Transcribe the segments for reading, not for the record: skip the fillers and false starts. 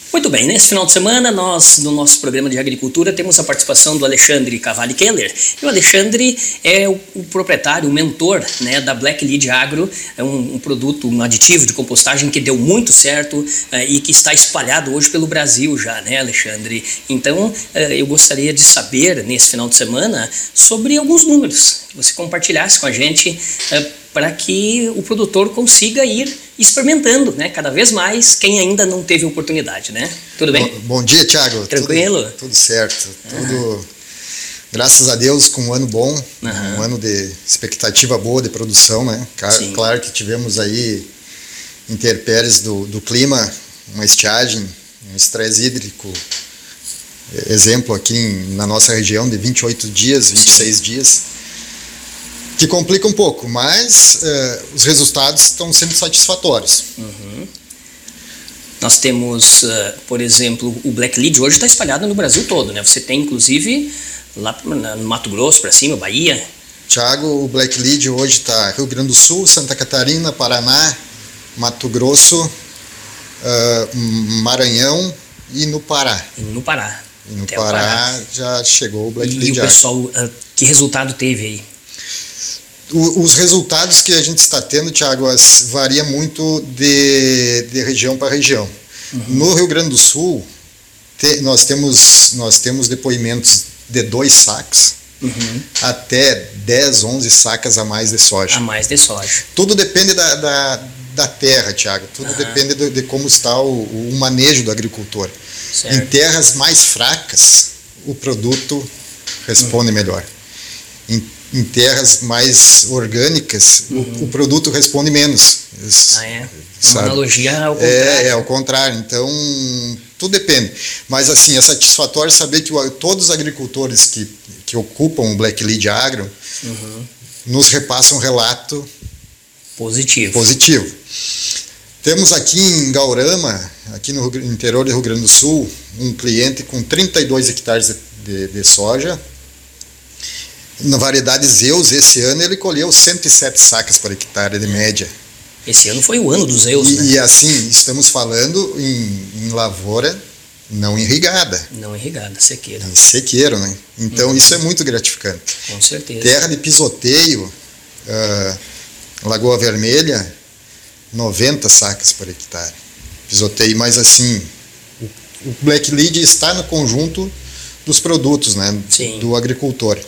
Muito bem, nesse final de semana nós, no nosso programa de agricultura, temos a participação do Alexandre Cavalli Keller. E o Alexandre é o proprietário, o mentor, né, da Black Lead Agro, é um produto, um aditivo de compostagem que deu muito certo e que está espalhado hoje pelo Brasil já, né, Alexandre? Então, eu gostaria de saber, nesse final de semana, sobre alguns números, que você compartilhasse com a gente para que o produtor consiga ir experimentando, né, cada vez mais, quem ainda não teve oportunidade, né? Tudo bem? Bom dia, Thiago. Tranquilo? Tudo certo. Tudo, graças a Deus, com um ano bom, um ano de expectativa boa de produção, né? Claro que tivemos aí intempéries do clima, uma estiagem, um estresse hídrico, exemplo aqui na nossa região de 28 dias, 26 dias, que complica um pouco, mas os resultados estão sendo satisfatórios. Nós temos, por exemplo, o Black Lead hoje está espalhado no Brasil todo, né? Você tem, inclusive, lá no Mato Grosso, para cima, Bahia. Tiago, o Black Lead hoje está Rio Grande do Sul, Santa Catarina, Paraná, Mato Grosso, Maranhão e no Pará. E no Pará. E no Pará já chegou o Black Lead. E o pessoal, que resultado teve aí? Os resultados que a gente está tendo, Thiago, varia muito de região para região. No Rio Grande do Sul, nós temos depoimentos de 2 sacas até 10, 11 sacas a mais de soja. A mais de soja. Tudo depende da terra, Thiago. Tudo depende de como está o manejo do agricultor. Certo. Em terras mais fracas, o produto responde melhor. Em terras mais orgânicas, o produto responde menos. Uma analogia ao contrário. É ao contrário. Então, tudo depende. Mas, assim, é satisfatório saber que todos os agricultores que ocupam o Black Lead Agro nos repassam um relato positivo. Temos aqui em Gaurama, aqui no interior do Rio Grande do Sul, um cliente com 32 hectares de soja. Na variedade Zeus, esse ano ele colheu 107 sacas por hectare de média. Esse ano foi o ano dos Zeus, né? E assim, estamos falando em lavoura não irrigada. Não irrigada, sequeira. Em sequeiro, né? Então isso é muito gratificante. Com certeza. Terra de pisoteio, Lagoa Vermelha, 90 sacas por hectare. Pisoteio, mas assim, o Black Lead está no conjunto dos produtos, né? Sim. Do agricultor.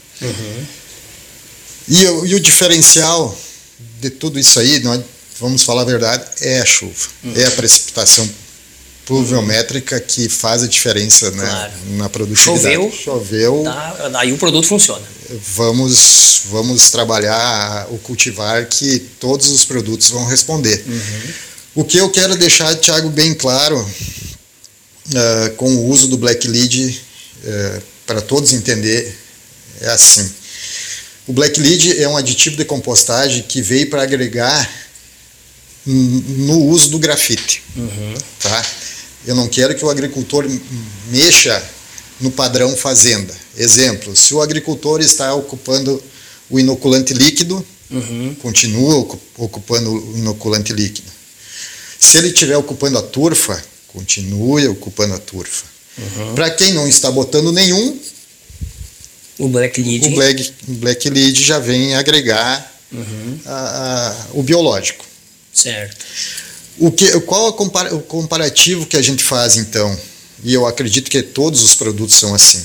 E o diferencial de tudo isso aí, nós vamos falar a verdade, é a chuva. É a precipitação pluviométrica que faz a diferença, né, na produtividade. Choveu. Aí o produto funciona. Vamos trabalhar o cultivar que todos os produtos vão responder. O que eu quero deixar, Thiago, bem claro, com o uso do Black Lead, para todos entender, é assim. O Black Lead é um aditivo de compostagem que veio para agregar no uso do grafite. Tá? Eu não quero que o agricultor mexa no padrão fazenda. Exemplo, se o agricultor está ocupando o inoculante líquido, continua ocupando o inoculante líquido. Se ele estiver ocupando a turfa, continue ocupando a turfa. Para quem não está botando nenhum, o Black Lead já vem agregar o biológico. Certo. Qual o comparativo que a gente faz, então? E eu acredito que todos os produtos são assim.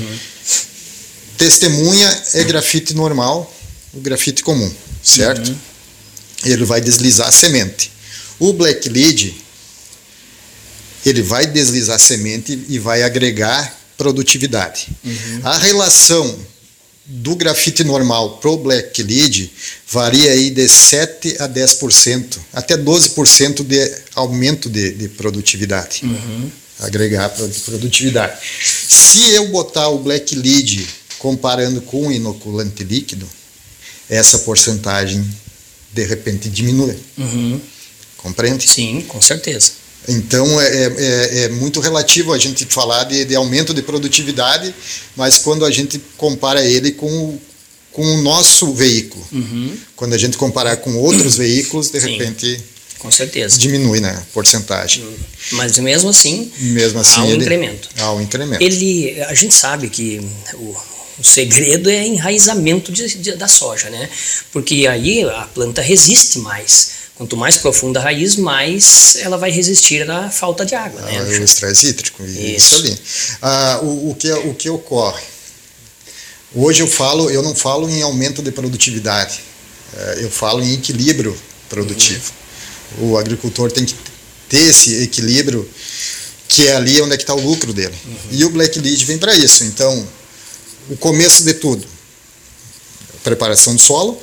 Testemunha é grafite normal, o grafite comum, certo? Ele vai deslizar a semente. O Black Lead, ele vai deslizar a semente e vai agregar produtividade. A relação do grafite normal para o Black Lead varia aí de 7 a 10%, até 12% de aumento de produtividade. Agregar produtividade. Se eu botar o Black Lead comparando com o inoculante líquido, essa porcentagem de repente diminui. Compreende? Sim, com certeza. Então é muito relativo a gente falar de aumento de produtividade, mas quando a gente compara ele com o nosso veículo, quando a gente comparar com outros veículos, de repente Com certeza. diminui, né, a porcentagem. Mas mesmo assim Há um incremento. Há um incremento. A gente sabe que o segredo é enraizamento da soja, né? Porque aí a planta resiste mais. Quanto mais profunda a raiz, mais ela vai resistir à falta de água, né? O estresse hídrico, isso ali. O que ocorre? Hoje eu não falo em aumento de produtividade, eu falo em equilíbrio produtivo. O agricultor tem que ter esse equilíbrio, que é ali onde é que está o lucro dele. E o Black Lead vem para isso. Então, o começo de tudo, preparação do solo,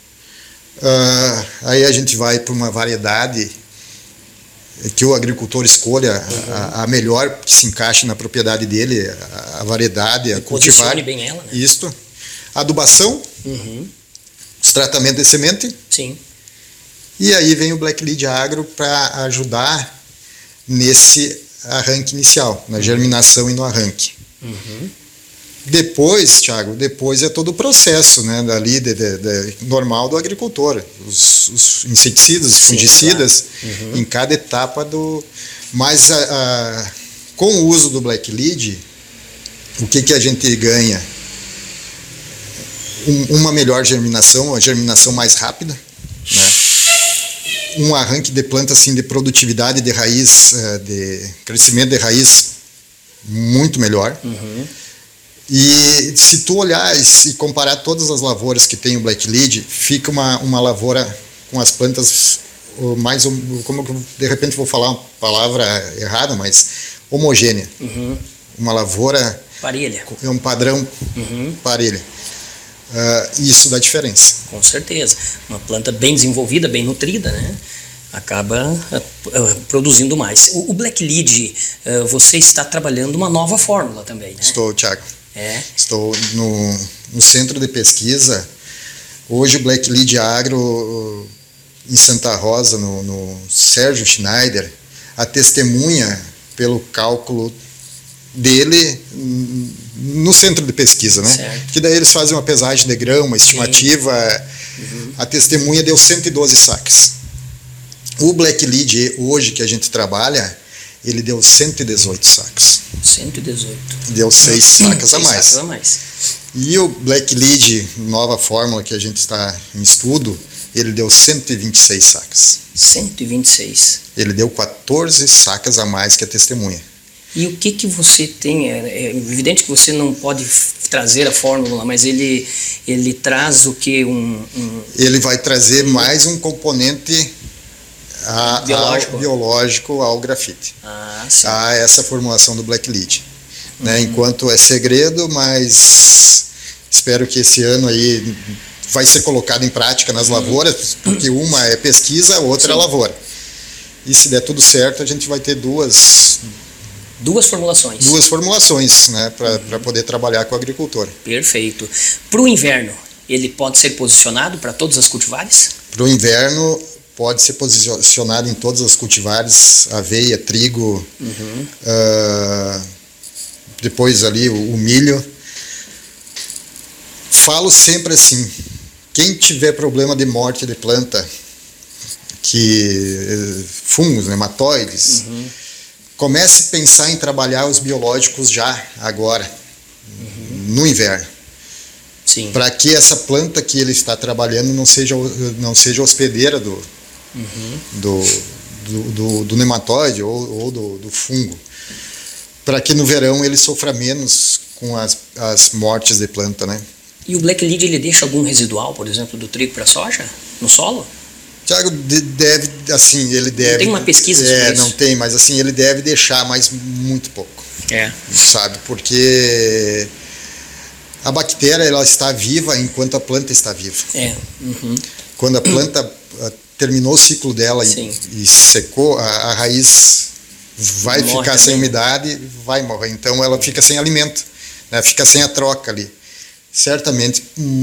aí a gente vai para uma variedade que o agricultor escolha a melhor que se encaixe na propriedade dele, a variedade, a cultivar. Posicione bem ela, né? Isto. Adubação, os tratamentos de semente. Sim. E aí vem o Black Lead Agro para ajudar nesse arranque inicial, na germinação e no arranque. Depois, Thiago, é todo o processo, né, dali normal do agricultor, os inseticidas, os fungicidas, claro. Em cada etapa do... Mas com o uso do Black Lead, o que a gente ganha? Uma melhor germinação, uma germinação mais rápida, né? Um arranque de planta assim, de produtividade de raiz, de crescimento de raiz muito melhor. E se tu olhar e comparar todas as lavouras que tem o Black Lead, fica uma lavoura com as plantas mais, como eu de repente vou falar uma palavra errada, mas homogênea. Uma lavoura parelha. É um padrão parelha. Isso dá diferença. Com certeza. Uma planta bem desenvolvida, bem nutrida, né? Acaba produzindo mais. O Black Lead, você está trabalhando uma nova fórmula também, né? Estou, Thiago. Estou no centro de pesquisa. Hoje o Black Lead Agro em Santa Rosa, no Sérgio Schneider, a testemunha pelo cálculo dele no centro de pesquisa, né? Certo. Que daí eles fazem uma pesagem de grão, uma estimativa. A testemunha deu 112 sacas. O Black Lead hoje que a gente trabalha, ele deu 118 sacas. 118. Deu 6 sacas a mais. 6 sacas a mais. E o Black Lead, nova fórmula que a gente está em estudo, ele deu 126 sacas. 126. Ele deu 14 sacas a mais que a testemunha. E o que você tem? É evidente que você não pode trazer a fórmula, mas ele traz o que? Ele vai trazer mais um componente biológico ao grafite. A essa formulação do Black Lead. Né? Enquanto é segredo, mas espero que esse ano aí vai ser colocado em prática nas lavouras, porque uma é pesquisa, a outra é lavoura. E se der tudo certo, a gente vai ter duas formulações. Duas formulações, né, para poder trabalhar com o agricultor. Perfeito. Para o inverno, ele pode ser posicionado para todas as cultivares? Para o inverno, pode ser posicionado em todas as cultivares, aveia, trigo, depois ali o milho. Falo sempre assim, quem tiver problema de morte de planta, fungos, nematóides, comece a pensar em trabalhar os biológicos já, agora, no inverno. Para que essa planta que ele está trabalhando não seja hospedeira do nematóide ou do fungo. Para que no verão ele sofra menos com as mortes de planta, né? E o Black Lead, ele deixa algum residual, por exemplo, do trigo para a soja, no solo? Tiago, ele deve... Não tem uma pesquisa sobre isso? Não tem, mas assim, ele deve deixar, mas muito pouco. Sabe, porque a bactéria, ela está viva enquanto a planta está viva. Quando a planta terminou o ciclo dela e secou, a raiz vai ficar sem umidade, vai morrer. Então ela fica sem alimento, né? Fica sem a troca ali. Certamente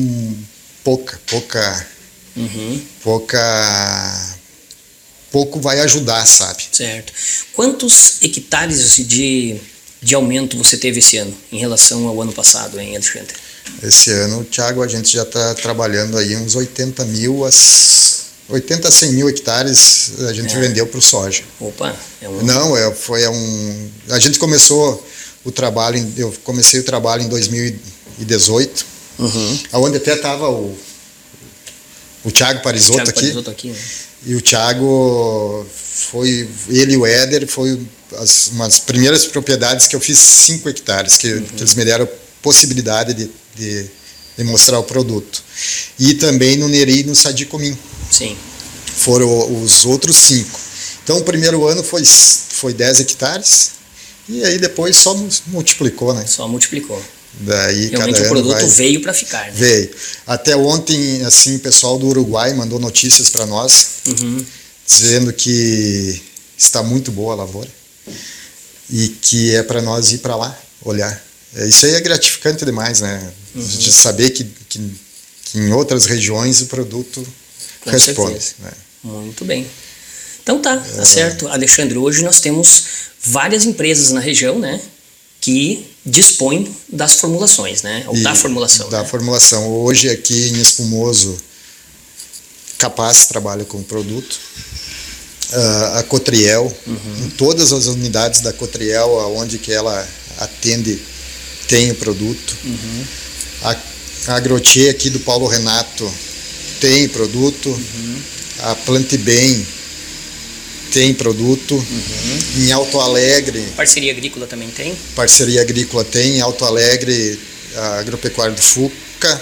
pouco vai ajudar, sabe? Certo. Quantos hectares de aumento você teve esse ano em relação ao ano passado, hein, Alexandre? Esse ano, Thiago, a gente já está trabalhando aí uns 80 mil 80 a 100 mil hectares a gente vendeu para o soja. Opa! Não, a gente começou o trabalho, eu comecei o trabalho em 2018, onde até estava o Thiago Parisotto aqui. Né? E o Thiago ele e o Éder foi umas primeiras propriedades que eu fiz 5 hectares, que eles me deram a possibilidade de mostrar o produto. E também no Neri e no Sadicomim. Sim. Foram os outros 5. Então o primeiro ano foi 10 hectares e aí depois só multiplicou, né? Só multiplicou. Daí realmente o produto veio para ficar, né? Veio. Até ontem, assim, o pessoal do Uruguai mandou notícias para nós, dizendo que está muito boa a lavoura e que é para nós ir para lá olhar. Isso aí é gratificante demais, né? De saber que em outras regiões o produto responde. Né? Muito bem. Então tá certo. Alexandre, hoje nós temos várias empresas na região, né, que dispõem das formulações, né? Ou da formulação. Da formulação. Hoje aqui em Espumoso, Capaz trabalha com o produto. A Cotriel, em todas as unidades da Cotriel, onde que ela atende, tem o produto. A Agrotier aqui do Paulo Renato tem produto. A Plante Bem tem produto. Em Alto Alegre... Parceria Agrícola também tem? Parceria Agrícola tem. Em Alto Alegre, a Agropecuária do Fuca.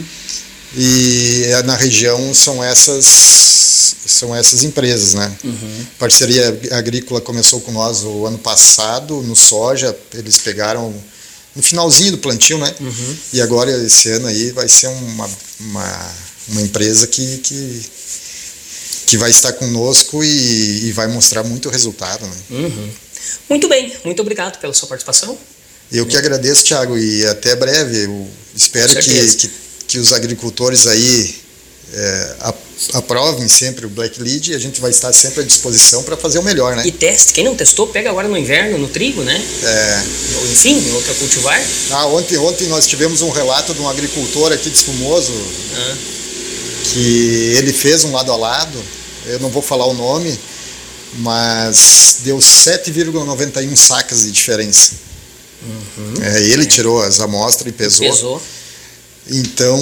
E na região são essas empresas, né? Parceria Agrícola começou com nós o ano passado, no soja. Eles pegaram no finalzinho do plantio, né? E agora, esse ano aí, vai ser uma empresa que vai estar conosco e vai mostrar muito resultado. Né? Muito bem, muito obrigado pela sua participação. Eu que agradeço, Thiago, e até breve. Eu espero que os agricultores aí aprovem sempre o Black Lead e a gente vai estar sempre à disposição para fazer o melhor, né? E teste, quem não testou, pega agora no inverno, no trigo, né? Ou enfim, em outra cultivar. Ontem nós tivemos um relato de um agricultor aqui de Espumoso, que ele fez um lado a lado, eu não vou falar o nome, mas deu 7,91 sacas de diferença. Ele tirou as amostras e pesou. Então,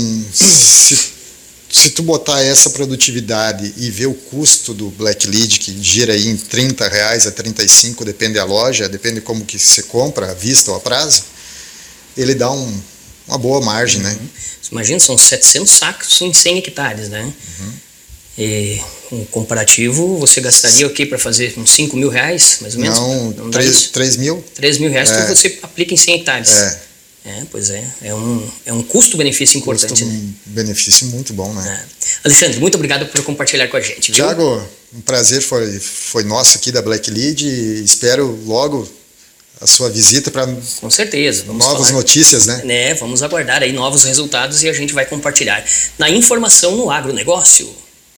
se tu botar essa produtividade e ver o custo do Black Lead, que gira aí em R$30 a R$35, depende da loja, depende como que você compra, à vista ou a prazo, ele dá uma boa margem, né? Imagina, são 700 sacos em 100 hectares, né? E um comparativo, você gastaria o quê para fazer uns R$5 mil, mais ou menos? Não 3 mil. R$3 mil que você aplica em 100 hectares. Pois é. É um custo-benefício importante, né? Benefício muito bom, né? Alexandre, muito obrigado por compartilhar com a gente. Thiago, um prazer foi nosso aqui da Black Lead e espero logo a sua visita para com certeza novas notícias, né? Vamos aguardar aí novos resultados e a gente vai compartilhar na Informação no Agronegócio.